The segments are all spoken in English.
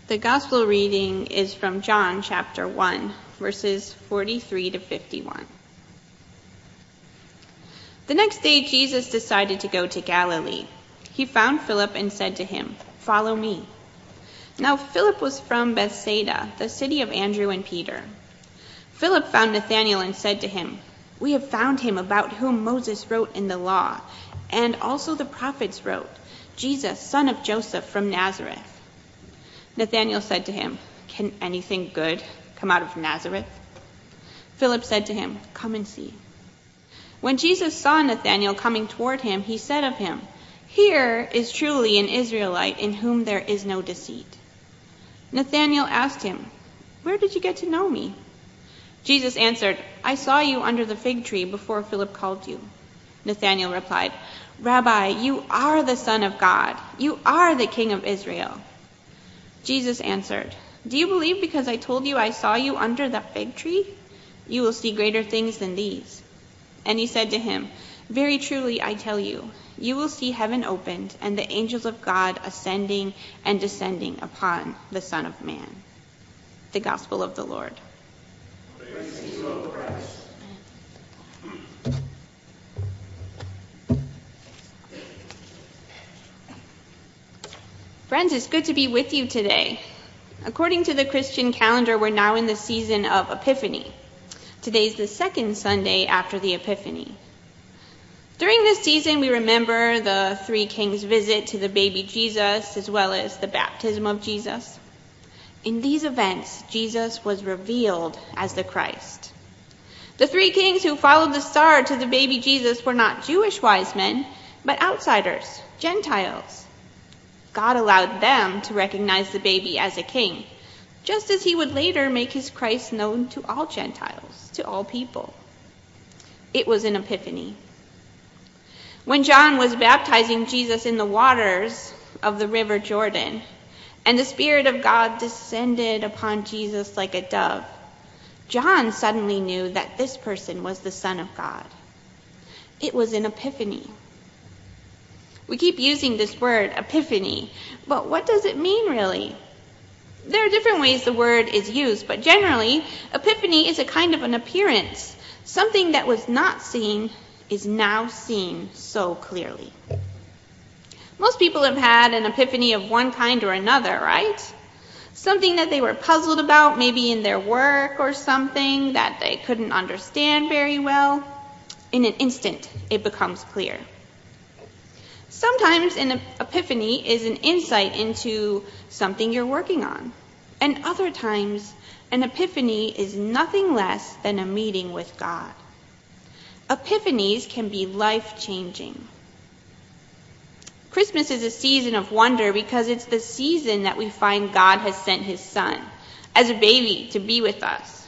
The gospel reading is from John chapter 1, verses 43 to 51. The next day Jesus decided to go to Galilee. He found Philip and said to him, "Follow me." Now Philip was from Bethsaida, the city of Andrew and Peter. Philip found Nathanael and said to him, "We have found him about whom Moses wrote in the law, and also the prophets wrote, Jesus, son of Joseph from Nazareth." Nathanael said to him, "Can anything good come out of Nazareth?" Philip said to him, "Come and see." When Jesus saw Nathanael coming toward him, he said of him, "Here is truly an Israelite in whom there is no deceit." Nathanael asked him, "Where did you get to know me?" Jesus answered, "I saw you under the fig tree before Philip called you." Nathanael replied, "Rabbi, you are the Son of God. You are the King of Israel." Jesus answered, "Do you believe because I told you I saw you under the fig tree? You will see greater things than these." And he said to him, "Very truly I tell you, you will see heaven opened and the angels of God ascending and descending upon the Son of Man." The Gospel of the Lord. Praise to you, O Christ. Friends, it's good to be with you today. According to the Christian calendar, we're now in the season of Epiphany. Today's the second Sunday after the Epiphany. During this season, we remember the three kings' visit to the baby Jesus, as well as the baptism of Jesus. In these events, Jesus was revealed as the Christ. The three kings who followed the star to the baby Jesus were not Jewish wise men, but outsiders, Gentiles. God allowed them to recognize the baby as a king, just as he would later make his Christ known to all Gentiles, to all people. It was an epiphany. When John was baptizing Jesus in the waters of the river Jordan, and the Spirit of God descended upon Jesus like a dove, John suddenly knew that this person was the Son of God. It was an epiphany. We keep using this word, epiphany, but what does it mean really? There are different ways the word is used, but generally, epiphany is a kind of an appearance. Something that was not seen is now seen so clearly. Most people have had an epiphany of one kind or another, right? Something that they were puzzled about, maybe in their work or something that they couldn't understand very well. In an instant, it becomes clear. Sometimes an epiphany is an insight into something you're working on. And other times, an epiphany is nothing less than a meeting with God. Epiphanies can be life-changing. Christmas is a season of wonder because it's the season that we find God has sent his Son as a baby to be with us.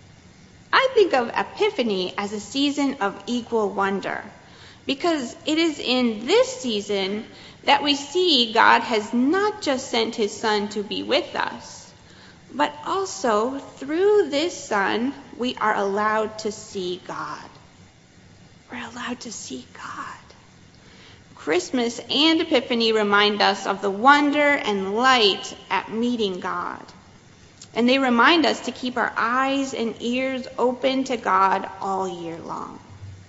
I think of Epiphany as a season of equal wonder, because it is in this season that we see God has not just sent his Son to be with us, but also through this Son, we are allowed to see God. We're allowed to see God. Christmas and Epiphany remind us of the wonder and light at meeting God. And they remind us to keep our eyes and ears open to God all year long.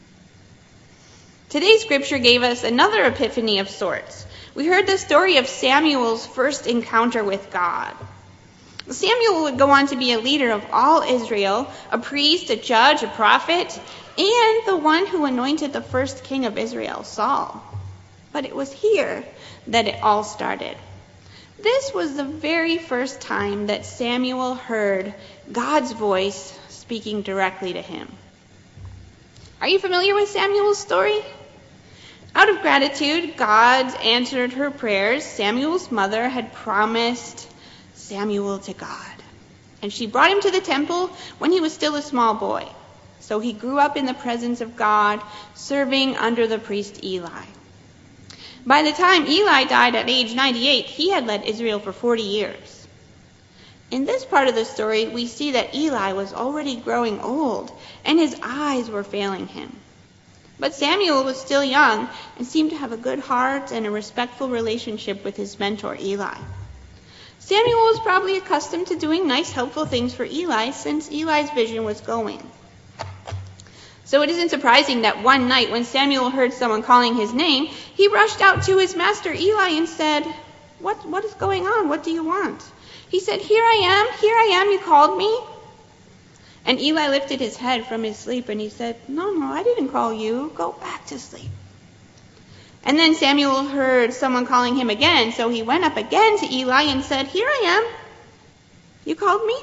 Today's scripture gave us another epiphany of sorts. We heard the story of Samuel's first encounter with God. Samuel would go on to be a leader of all Israel, a priest, a judge, a prophet, and the one who anointed the first king of Israel, Saul. But it was here that it all started. This was the very first time that Samuel heard God's voice speaking directly to him. Are you familiar with Samuel's story? Out of gratitude, God answered her prayers. Samuel's mother had promised Samuel to God, and she brought him to the temple when he was still a small boy. So he grew up in the presence of God, serving under the priest Eli. By the time Eli died at age 98, he had led Israel for 40 years. In this part of the story, we see that Eli was already growing old, and his eyes were failing him. But Samuel was still young and seemed to have a good heart and a respectful relationship with his mentor Eli. Samuel was probably accustomed to doing nice, helpful things for Eli since Eli's vision was going. So it isn't surprising that one night when Samuel heard someone calling his name, he rushed out to his master Eli and said, What is going on? What do you want? He said, Here I am, you called me. And Eli lifted his head from his sleep and he said, No, I didn't call you. Go back to sleep. And then Samuel heard someone calling him again, so he went up again to Eli and said, Here I am. You called me?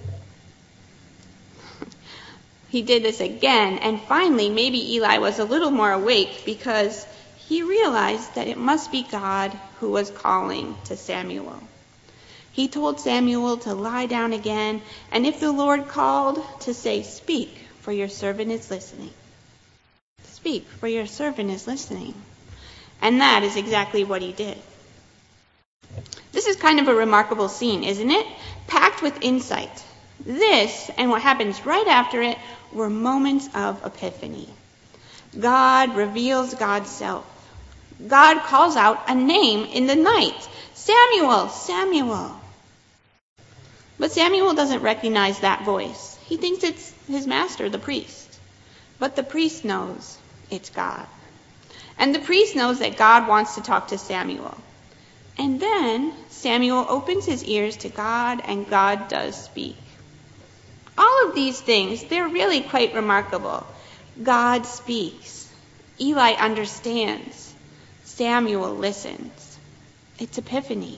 He did this again, and finally maybe Eli was a little more awake because he realized that it must be God who was calling to Samuel. He told Samuel to lie down again, and if the Lord called, to say, Speak, for your servant is listening. Speak, for your servant is listening. And that is exactly what he did. This is kind of a remarkable scene, isn't it? Packed with insight. This, and what happens right after it, were moments of epiphany. God reveals God's self. God calls out a name in the night. Samuel, Samuel. But Samuel doesn't recognize that voice. He thinks it's his master, the priest. But the priest knows it's God. And the priest knows that God wants to talk to Samuel. And then Samuel opens his ears to God, and God does speak. All of these things, they're really quite remarkable. God speaks. Eli understands. Samuel listens. It's epiphany.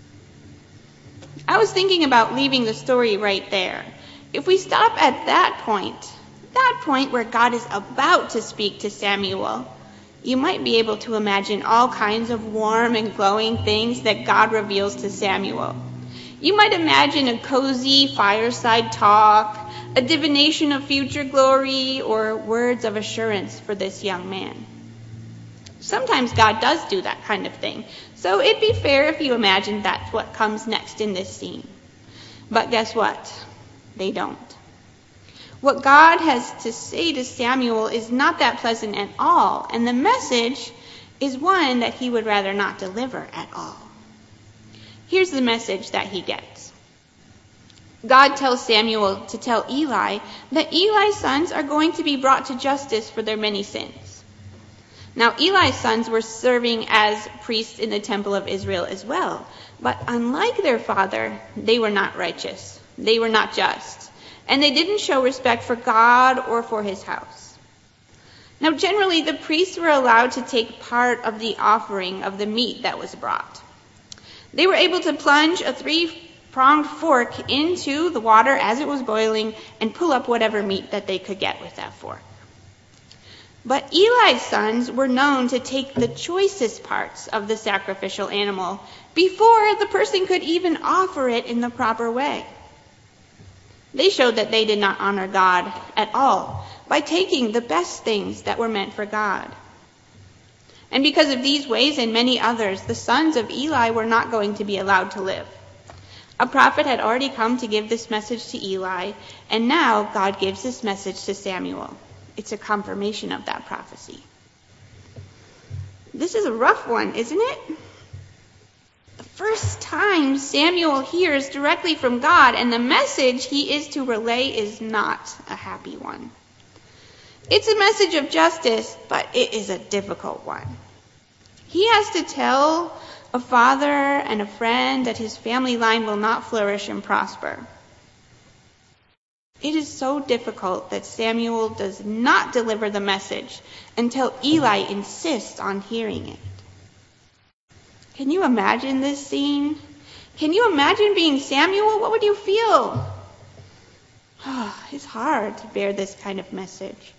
I was thinking about leaving the story right there. If we stop at that point where God is about to speak to Samuel, you might be able to imagine all kinds of warm and glowing things that God reveals to Samuel. You might imagine a cozy fireside talk, a divination of future glory, or words of assurance for this young man. Sometimes God does do that kind of thing, so it'd be fair if you imagine that's what comes next in this scene. But guess what? They don't. What God has to say to Samuel is not that pleasant at all, and the message is one that he would rather not deliver at all. Here's the message that he gets. God tells Samuel to tell Eli that Eli's sons are going to be brought to justice for their many sins. Now, Eli's sons were serving as priests in the temple of Israel as well, but unlike their father, they were not righteous. They were not just. And they didn't show respect for God or for his house. Now, generally, the priests were allowed to take part of the offering of the meat that was brought. They were able to plunge a 3-pronged fork into the water as it was boiling and pull up whatever meat that they could get with that fork. But Eli's sons were known to take the choicest parts of the sacrificial animal before the person could even offer it in the proper way. They showed that they did not honor God at all by taking the best things that were meant for God. And because of these ways and many others, the sons of Eli were not going to be allowed to live. A prophet had already come to give this message to Eli, and now God gives this message to Samuel. It's a confirmation of that prophecy. This is a rough one, isn't it? The first time Samuel hears directly from God, and the message he is to relay is not a happy one. It's a message of justice, but it is a difficult one. He has to tell a father and a friend that his family line will not flourish and prosper. It is so difficult that Samuel does not deliver the message until Eli insists on hearing it. Can you imagine this scene? Can you imagine being Samuel? What would you feel? It's hard to bear this kind of message.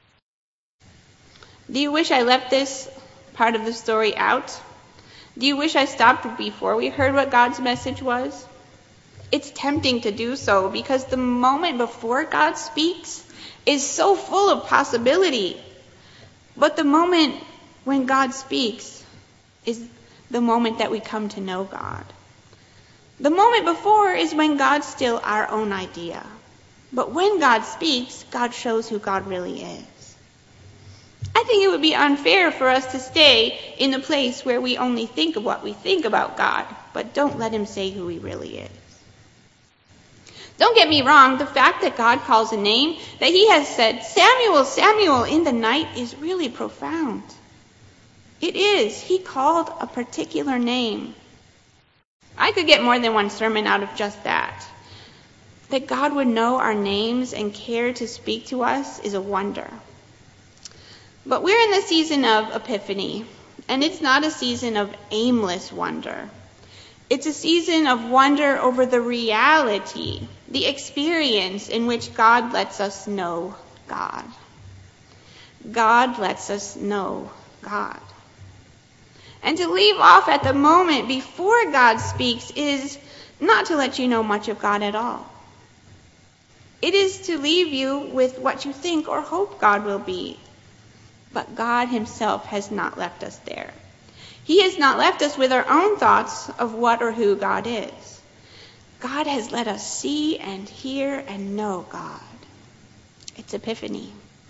Do you wish I left this part of the story out? Do you wish I stopped before we heard what God's message was? It's tempting to do so because the moment before God speaks is so full of possibility. But the moment when God speaks is the moment that we come to know God. The moment before is when God's still our own idea. But when God speaks, God shows who God really is. I think it would be unfair for us to stay in the place where we only think of what we think about God, but don't let him say who he really is. Don't get me wrong, the fact that God calls a name, that he has said, Samuel, Samuel, in the night is really profound. It is. He called a particular name. I could get more than one sermon out of just that. That God would know our names and care to speak to us is a wonder. But we're in the season of Epiphany, and it's not a season of aimless wonder. It's a season of wonder over the reality, the experience in which God lets us know God. God lets us know God. And to leave off at the moment before God speaks is not to let you know much of God at all. It is to leave you with what you think or hope God will be. But God himself has not left us there. He has not left us with our own thoughts of what or who God is. God has let us see and hear and know God. It's Epiphany.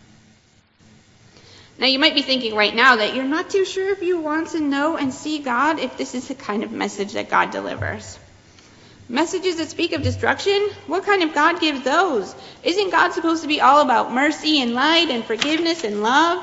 Now you might be thinking right now that you're not too sure if you want to know and see God, if this is the kind of message that God delivers. Messages that speak of destruction? What kind of God gives those? Isn't God supposed to be all about mercy and light and forgiveness and love?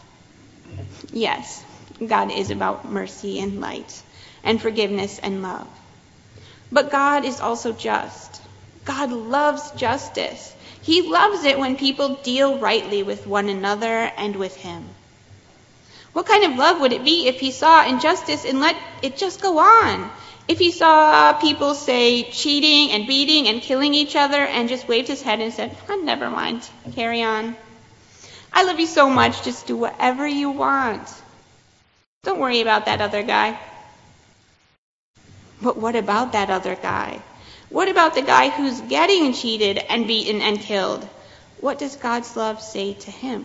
Yes, God is about mercy and light and forgiveness and love. But God is also just. God loves justice. He loves it when people deal rightly with one another and with him. What kind of love would it be if he saw injustice and let it just go on? If he saw people, say, cheating and beating and killing each other and just waved his head and said, oh, never mind, carry on. I love you so much, just do whatever you want. Don't worry about that other guy. But what about that other guy? What about the guy who's getting cheated and beaten and killed? What does God's love say to him?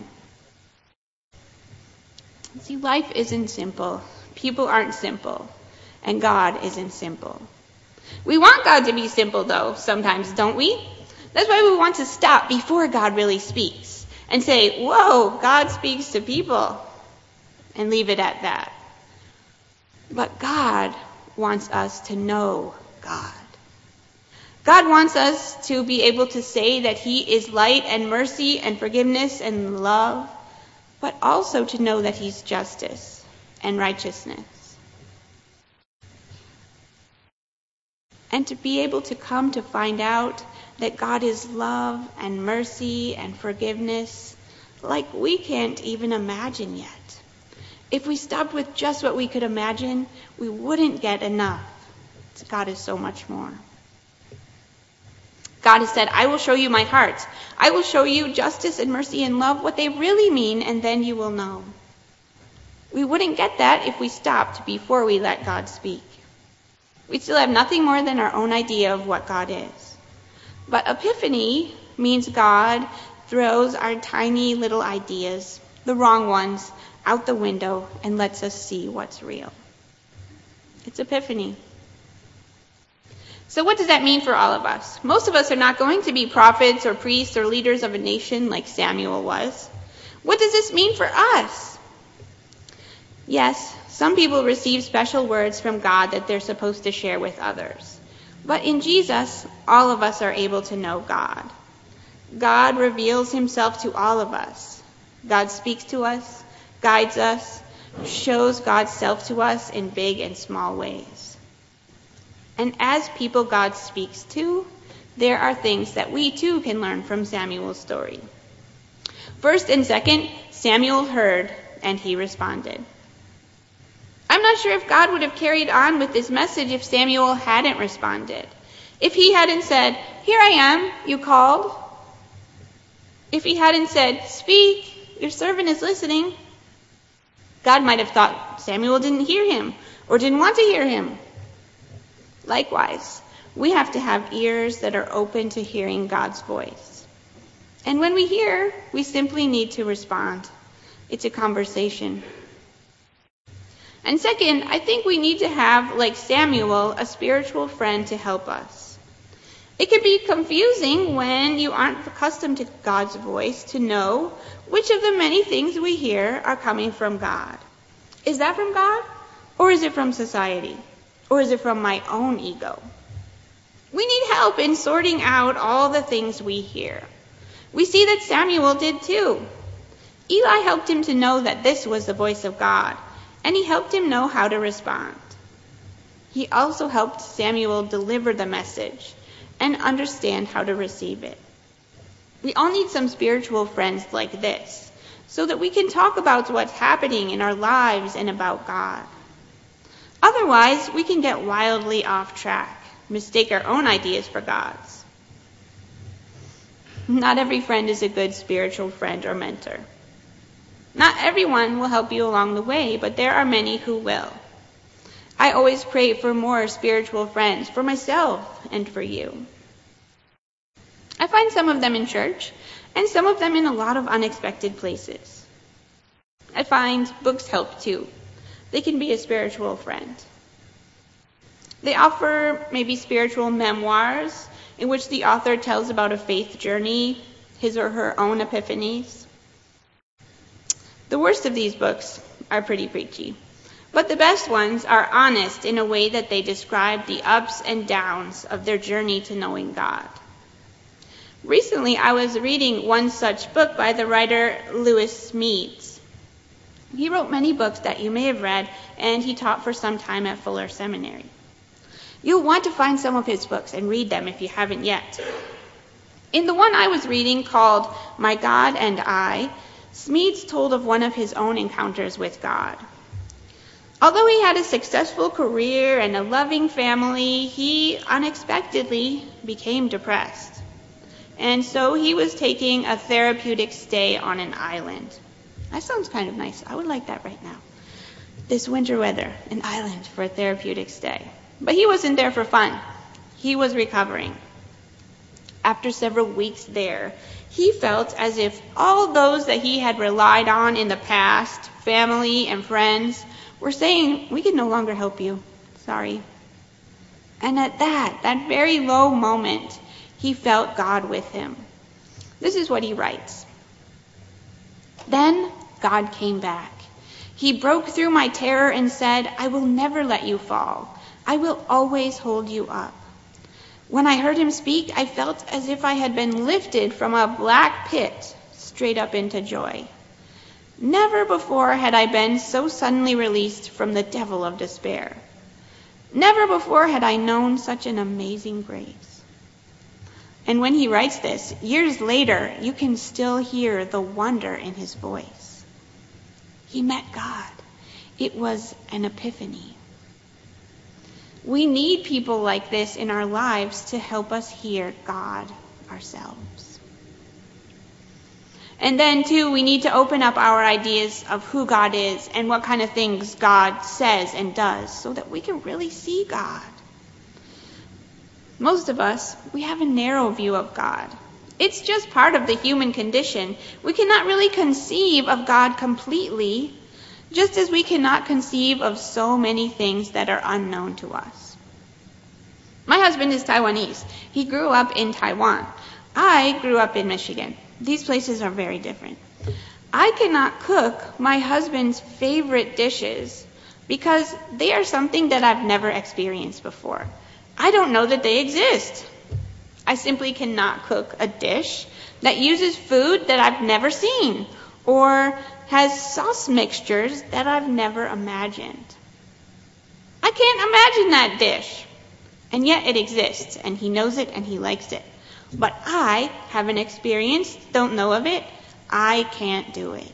See, life isn't simple. People aren't simple. And God isn't simple. We want God to be simple, though, sometimes, don't we? That's why we want to stop before God really speaks and say, whoa, God speaks to people, and leave it at that. But God wants us to know God. God wants us to be able to say that he is light and mercy and forgiveness and love, but also to know that he's justice and righteousness. And to be able to come to find out that God is love and mercy and forgiveness like we can't even imagine yet. If we stopped with just what we could imagine, we wouldn't get enough. God is so much more. God has said, I will show you my heart. I will show you justice and mercy and love, what they really mean, and then you will know. We wouldn't get that if we stopped before we let God speak. We still have nothing more than our own idea of what God is. But Epiphany means God throws our tiny little ideas, the wrong ones, out the window and lets us see what's real. It's Epiphany. So what does that mean for all of us? Most of us are not going to be prophets or priests or leaders of a nation like Samuel was. What does this mean for us? Yes, some people receive special words from God that they're supposed to share with others. But in Jesus, all of us are able to know God. God reveals himself to all of us. God speaks to us, guides us, shows God's self to us in big and small ways. And as people God speaks to, there are things that we too can learn from Samuel's story. First and second, Samuel heard and he responded. I'm not sure if God would have carried on with this message if Samuel hadn't responded. If he hadn't said, here I am, you called. If he hadn't said, speak, your servant is listening. God might have thought Samuel didn't hear him or didn't want to hear him. Likewise, we have to have ears that are open to hearing God's voice. And when we hear, we simply need to respond. It's a conversation. And second, I think we need to have, like Samuel, a spiritual friend to help us. It can be confusing when you aren't accustomed to God's voice to know which of the many things we hear are coming from God. Is that from God? Or is it from society? Or is it from my own ego? We need help in sorting out all the things we hear. We see that Samuel did too. Eli helped him to know that this was the voice of God, and he helped him know how to respond. He also helped Samuel deliver the message and understand how to receive it. We all need some spiritual friends like this, so that we can talk about what's happening in our lives and about God. Otherwise, we can get wildly off track, mistake our own ideas for God's. Not every friend is a good spiritual friend or mentor. Not everyone will help you along the way, but there are many who will. I always pray for more spiritual friends for myself and for you. I find some of them in church and some of them in a lot of unexpected places. I find books help too. They can be a spiritual friend. They offer maybe spiritual memoirs in which the author tells about a faith journey, his or her own epiphanies. The worst of these books are pretty preachy, but the best ones are honest in a way that they describe the ups and downs of their journey to knowing God. Recently, I was reading one such book by the writer Lewis Smedes. He wrote many books that you may have read, and he taught for some time at Fuller Seminary. You'll want to find some of his books and read them if you haven't yet. In the one I was reading called My God and I, Smedes told of one of his own encounters with God. Although he had a successful career and a loving family, he unexpectedly became depressed. And so he was taking a therapeutic stay on an island. That sounds kind of nice. I would like that right now. This winter weather, an island for a therapeutic stay. But he wasn't there for fun. He was recovering. After several weeks there, he felt as if all those that he had relied on in the past, family and friends, were saying, we can no longer help you. Sorry. And at that very low moment, he felt God with him. This is what he writes. Then God came back. He broke through my terror and said, I will never let you fall. I will always hold you up. When I heard him speak, I felt as if I had been lifted from a black pit straight up into joy. Never before had I been so suddenly released from the devil of despair. Never before had I known such an amazing grace. And when he writes this, years later, you can still hear the wonder in his voice. He met God. It was an epiphany. We need people like this in our lives to help us hear God ourselves. And then, too, we need to open up our ideas of who God is and what kind of things God says and does so that we can really see God. Most of us, we have a narrow view of God. It's just part of the human condition. We cannot really conceive of God completely, just as we cannot conceive of so many things that are unknown to us. My husband is Taiwanese. He grew up in Taiwan. I grew up in Michigan. These places are very different. I cannot cook my husband's favorite dishes because they are something that I've never experienced before. I don't know that they exist. I simply cannot cook a dish that uses food that I've never seen or has sauce mixtures that I've never imagined. I can't imagine that dish. And yet it exists, and he knows it and he likes it. But I haven't experienced, don't know of it. I can't do it.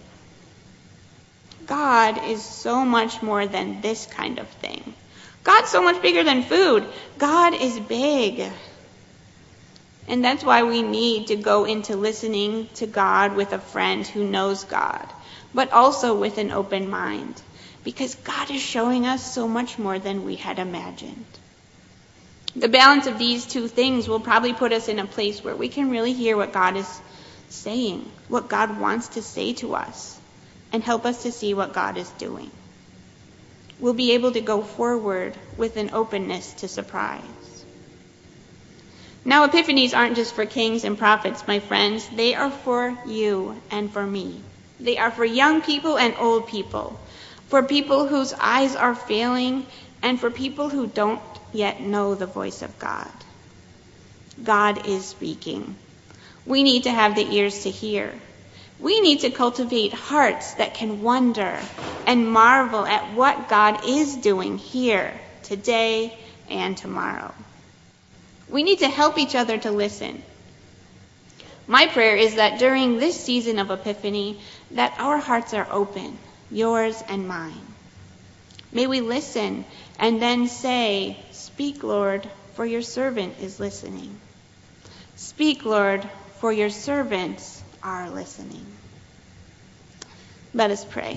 God is so much more than this kind of thing. God's so much bigger than food. God is big. And that's why we need to go into listening to God with a friend who knows God, but also with an open mind, because God is showing us so much more than we had imagined. The balance of these two things will probably put us in a place where we can really hear what God is saying, what God wants to say to us, and help us to see what God is doing. We'll be able to go forward with an openness to surprise. Now, epiphanies aren't just for kings and prophets, my friends. They are for you and for me. They are for young people and old people, for people whose eyes are failing, and for people who don't yet know the voice of God. God is speaking. We need to have the ears to hear. We need to cultivate hearts that can wonder and marvel at what God is doing here, today, and tomorrow. We need to help each other to listen. My prayer is that during this season of Epiphany, that our hearts are open, yours and mine. May we listen and then say, "Speak, Lord, for your servant is listening." Speak, Lord, for your servants are listening. Let us pray.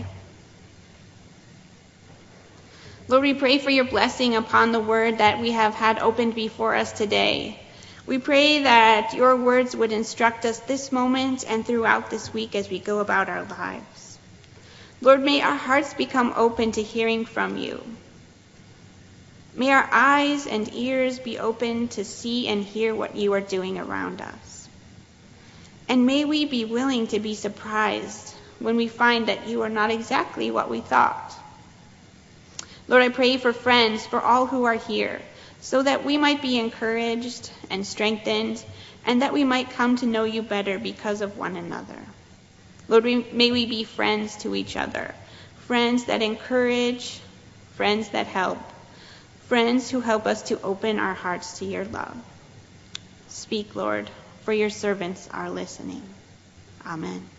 Lord, we pray for your blessing upon the word that we have had opened before us today. We pray that your words would instruct us this moment and throughout this week as we go about our lives. Lord, may our hearts become open to hearing from you. May our eyes and ears be open to see and hear what you are doing around us. And may we be willing to be surprised when we find that you are not exactly what we thought. Lord, I pray for friends, for all who are here, so that we might be encouraged and strengthened, and that we might come to know you better because of one another. Lord, may we be friends to each other, friends that encourage, friends that help, friends who help us to open our hearts to your love. Speak, Lord, for your servants are listening. Amen.